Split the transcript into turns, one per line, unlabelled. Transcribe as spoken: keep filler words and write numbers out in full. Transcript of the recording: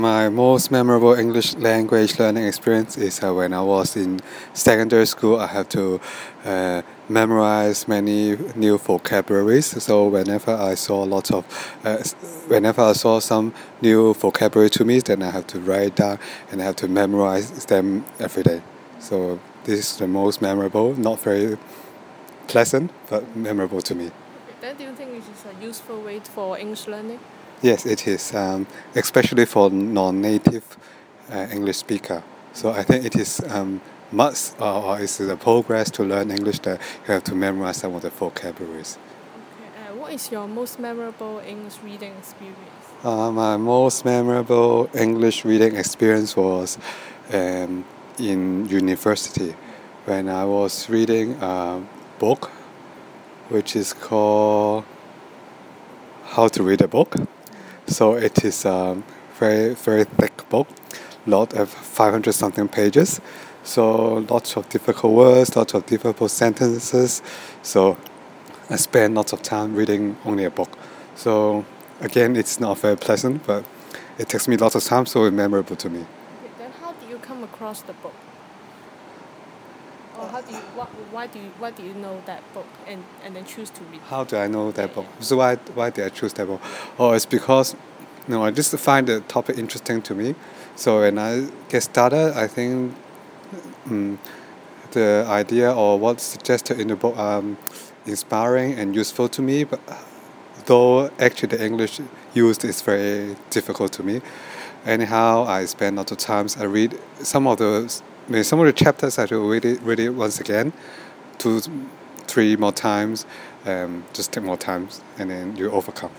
My most memorable English language learning experience is uh, when I was in secondary school. I have to uh, memorize many new vocabularies. So whenever I saw lots of, uh, whenever I saw some new vocabulary to me, then I have to write down and I have to memorize them every day. So this is the most memorable, not very pleasant, but memorable to me.
Then do you think it is a useful way for English learning?
Yes, it is, um, especially for non-native uh, English speaker. So I think it is um, must uh, or is a progress to learn English that you have to memorize some of the vocabularies.
Okay. Uh, what is your most memorable English reading experience?
Uh, my most memorable English reading experience was um, in university when I was reading a book which is called How to Read a Book. So it is a very, very thick book, lot of five hundred something pages. So lots of difficult words, lots of difficult sentences. So I spend lots of time reading only a book. So again, it's not very pleasant, but it takes me lots of time, so it's memorable to me.
Okay, then how do you come across the book? Or how do you, what, why do you, why do you know that book and, and then choose to read?
How do I know that book? So why why did I choose that book? Oh, it's because you know I just find the topic interesting to me. So when I get started, I think um, the idea or what's suggested in the book um, inspiring and useful to me. But though actually the English used is very difficult to me. Anyhow, I spend lots of times. I read some of the I mean, some of the chapters. I will read it, read it once again, two, three more times. Um, just take more times, and then you overcome.